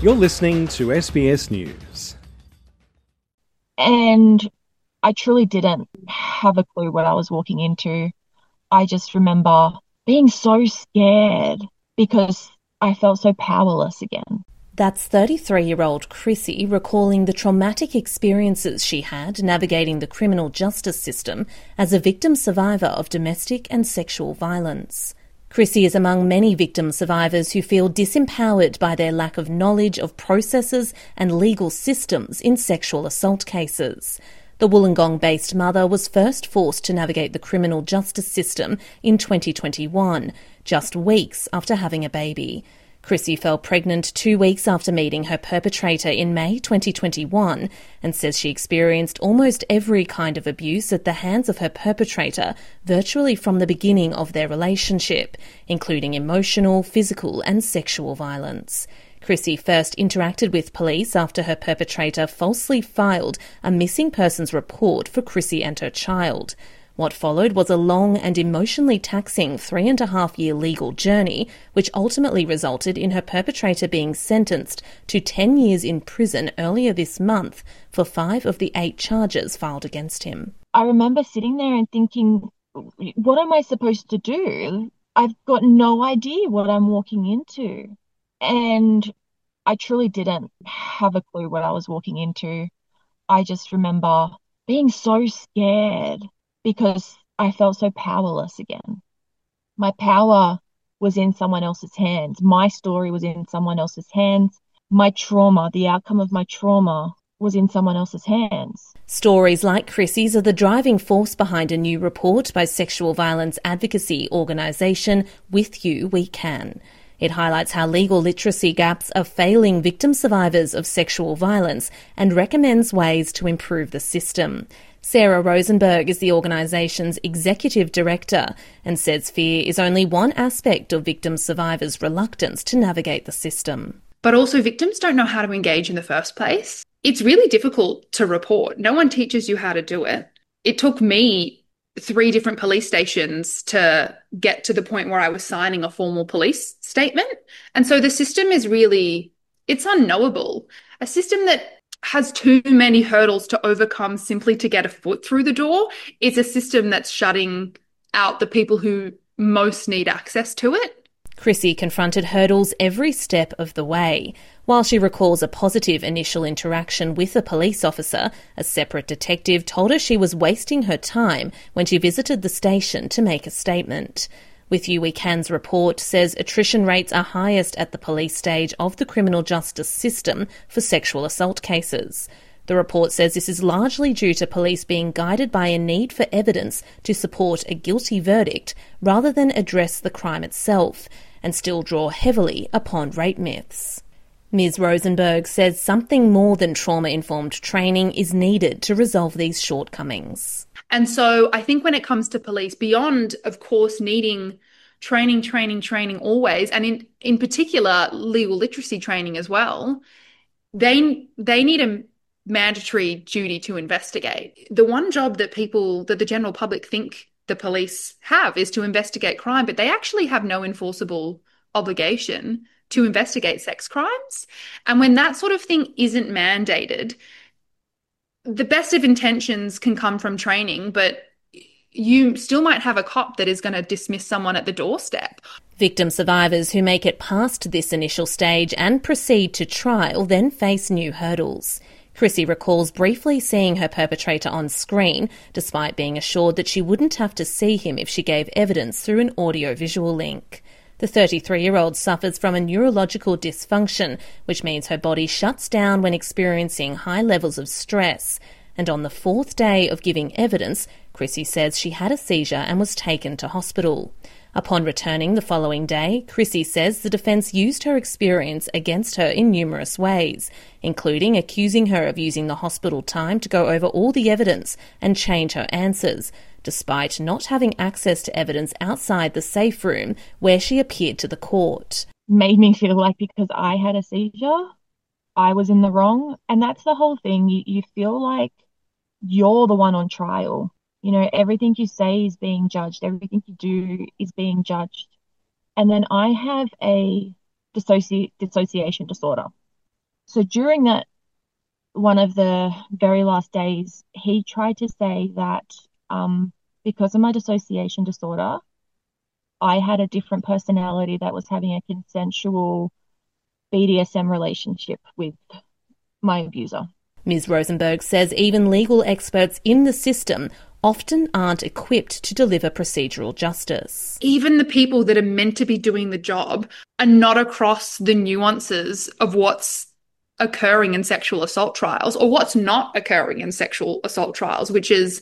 You're listening to SBS News. And I truly didn't have a clue what I was walking into. I just remember being so scared because I felt so powerless again. That's 33-year-old Chrissy recalling the traumatic experiences she had navigating the criminal justice system as a victim survivor of domestic and sexual violence. Chrissy is among many victim survivors who feel disempowered by their lack of knowledge of processes and legal systems in sexual assault cases. The Wollongong-based mother was first forced to navigate the criminal justice system in 2021, just weeks after having a baby. Chrissy fell pregnant 2 weeks after meeting her perpetrator in May 2021 and says she experienced almost every kind of abuse at the hands of her perpetrator virtually from the beginning of their relationship, including emotional, physical and sexual violence. Chrissy first interacted with police after her perpetrator falsely filed a missing persons report for Chrissy and her child. What followed was a long and emotionally taxing 3.5-year legal journey, which ultimately resulted in her perpetrator being sentenced to 10 years in prison earlier this month for 5 of the 8 charges filed against him. I remember sitting there and thinking, what am I supposed to do? I've got no idea what I'm walking into. And I truly didn't have a clue what I was walking into. I just remember being so scared because I felt so powerless again. My power was in someone else's hands. My story was in someone else's hands. My trauma, the outcome of my trauma, was in someone else's hands. Stories like Chrissy's are the driving force behind a new report by sexual violence advocacy organisation With You We Can. It highlights how legal literacy gaps are failing victim survivors of sexual violence and recommends ways to improve the system. Sarah Rosenberg is the organisation's executive director and says fear is only one aspect of victim survivors' reluctance to navigate the system. But also victims don't know how to engage in the first place. It's really difficult to report. No one teaches you how to do it. It took me 3 different police stations to get to the point where I was signing a formal police statement. And so the system is really, it's unknowable. A system that has too many hurdles to overcome simply to get a foot through the door is a system that's shutting out the people who most need access to it. Chrissy confronted hurdles every step of the way. While she recalls a positive initial interaction with a police officer, a separate detective told her she was wasting her time when she visited the station to make a statement. With You We Can's report says attrition rates are highest at the police stage of the criminal justice system for sexual assault cases. The report says this is largely due to police being guided by a need for evidence to support a guilty verdict rather than address the crime itself, and still draw heavily upon rape myths. Ms. Rosenberg says something more than trauma-informed training is needed to resolve these shortcomings. And so I think when it comes to police, beyond, of course, needing training always, and in particular legal literacy training as well, they need a mandatory duty to investigate. The one job that the general public think the police have is to investigate crime, but they actually have no enforceable obligation to investigate sex crimes. And when that sort of thing isn't mandated, the best of intentions can come from training, but you still might have a cop that is going to dismiss someone at the doorstep. Victim survivors who make it past this initial stage and proceed to trial then face new hurdles. Chrissy recalls briefly seeing her perpetrator on screen, despite being assured that she wouldn't have to see him if she gave evidence through an audio-visual link. The 33-year-old suffers from a neurological dysfunction, which means her body shuts down when experiencing high levels of stress. And on the 4th day of giving evidence, Chrissy says she had a seizure and was taken to hospital. Upon returning the following day, Chrissy says the defence used her experience against her in numerous ways, including accusing her of using the hospital time to go over all the evidence and change her answers, despite not having access to evidence outside the safe room where she appeared to the court. Made me feel like because I had a seizure, I was in the wrong. And that's the whole thing. You feel like you're the one on trial. You know, everything you say is being judged. Everything you do is being judged. And then I have a dissociation disorder. So during that, one of the very last days, he tried to say that because of my dissociation disorder, I had a different personality that was having a consensual BDSM relationship with my abuser. Ms. Rosenberg says even legal experts in the system often aren't equipped to deliver procedural justice. Even the people that are meant to be doing the job are not across the nuances of what's occurring in sexual assault trials or what's not occurring in sexual assault trials, which is,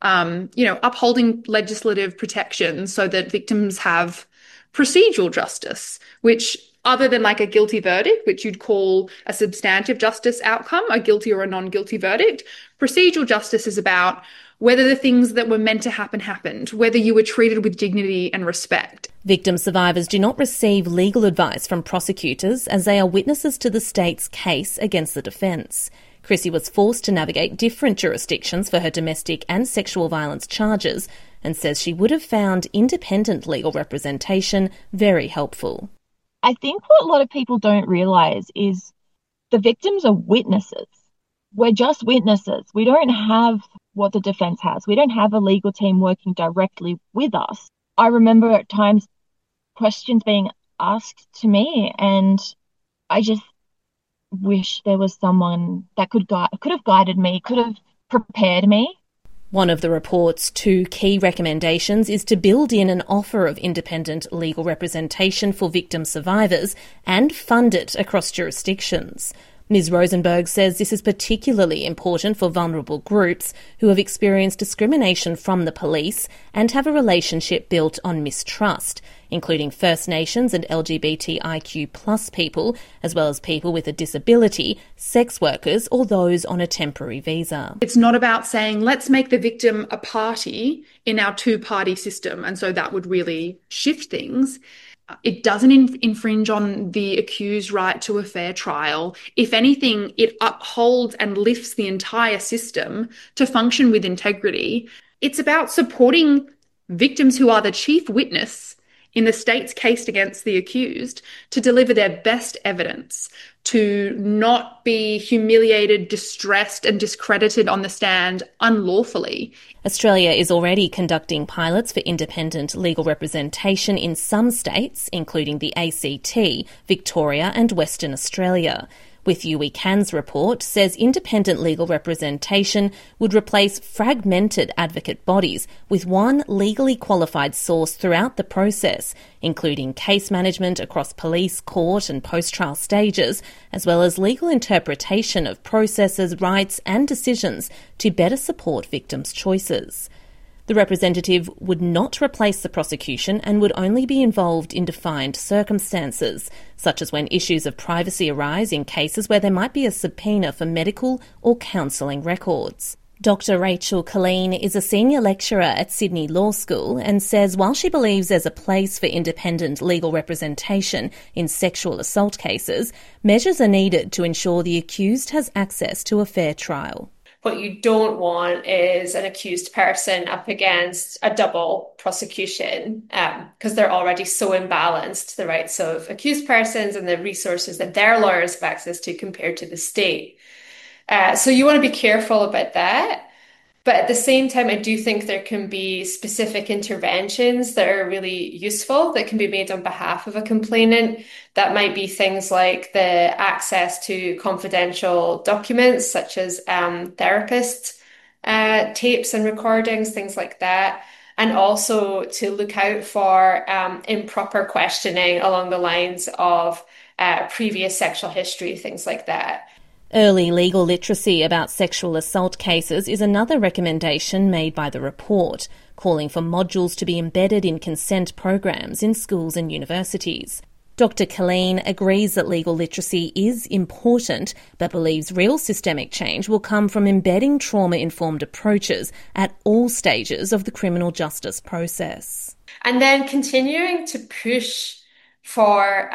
upholding legislative protections so that victims have procedural justice, which other than like a guilty verdict, which you'd call a substantive justice outcome, a guilty or a non-guilty verdict, procedural justice is about whether the things that were meant to happen happened, whether you were treated with dignity and respect. Victim survivors do not receive legal advice from prosecutors as they are witnesses to the state's case against the defence. Chrissy was forced to navigate different jurisdictions for her domestic and sexual violence charges and says she would have found independent legal representation very helpful. I think what a lot of people don't realise is the victims are witnesses. We're just witnesses. We don't have what the defence has. We don't have a legal team working directly with us. I remember at times questions being asked to me, and I just wish there was someone that could have guided me, could have prepared me. One of the report's 2 key recommendations is to build in an offer of independent legal representation for victim survivors and fund it across jurisdictions. Ms. Rosenberg says this is particularly important for vulnerable groups who have experienced discrimination from the police and have a relationship built on mistrust, including First Nations and LGBTIQ+ people, as well as people with a disability, sex workers, or those on a temporary visa. It's not about saying, let's make the victim a party in our 2-party system, and so that would really shift things. It doesn't infringe on the accused's right to a fair trial. If anything, it upholds and lifts the entire system to function with integrity. It's about supporting victims who are the chief witness in the state's case against the accused to deliver their best evidence, to not be humiliated, distressed and discredited on the stand unlawfully. Australia is already conducting pilots for independent legal representation in some states, including the ACT, Victoria and Western Australia. With Yui Can's report says independent legal representation would replace fragmented advocate bodies with one legally qualified source throughout the process, including case management across police, court and post-trial stages, as well as legal interpretation of processes, rights and decisions to better support victims' choices. The representative would not replace the prosecution and would only be involved in defined circumstances, such as when issues of privacy arise in cases where there might be a subpoena for medical or counselling records. Dr. Rachel Colleen is a senior lecturer at Sydney Law School and says while she believes there's a place for independent legal representation in sexual assault cases, measures are needed to ensure the accused has access to a fair trial. What you don't want is an accused person up against a double prosecution because they're already so imbalanced, the rights of accused persons and the resources that their lawyers have access to compared to the state. So you want to be careful about that. But at the same time, I do think there can be specific interventions that are really useful that can be made on behalf of a complainant. That might be things like the access to confidential documents, such as therapist tapes and recordings, things like that. And also to look out for improper questioning along the lines of previous sexual history, things like that. Early legal literacy about sexual assault cases is another recommendation made by the report, calling for modules to be embedded in consent programs in schools and universities. Dr. Colleen agrees that legal literacy is important, but believes real systemic change will come from embedding trauma-informed approaches at all stages of the criminal justice process. And then continuing to push for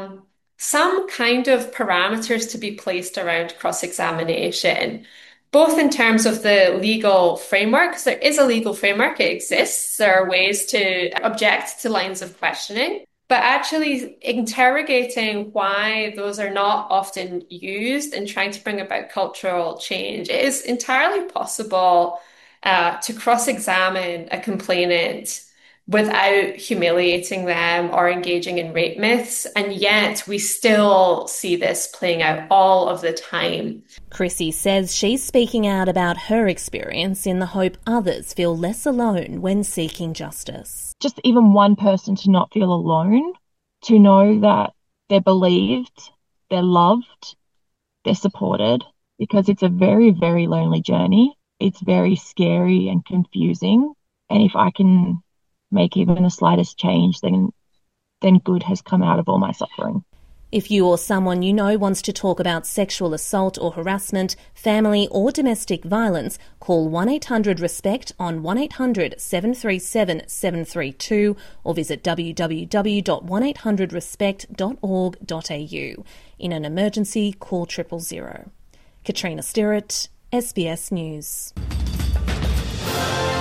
some kind of parameters to be placed around cross-examination, both in terms of the legal framework, because there is a legal framework, it exists. There are ways to object to lines of questioning. But actually interrogating why those are not often used and trying to bring about cultural change, it is entirely possible to cross-examine a complainant without humiliating them or engaging in rape myths. And yet we still see this playing out all of the time. Chrissy says she's speaking out about her experience in the hope others feel less alone when seeking justice. Just even one person to not feel alone, to know that they're believed, they're loved, they're supported, because it's a very, very lonely journey. It's very scary and confusing. And if I can make even the slightest change, then good has come out of all my suffering. If you or someone you know wants to talk about sexual assault or harassment, family or domestic violence, call 1-800-RESPECT on 1-800-737-732 or visit www.1800respect.org.au. In an emergency, call 000. Katrina Stirrett, SBS News.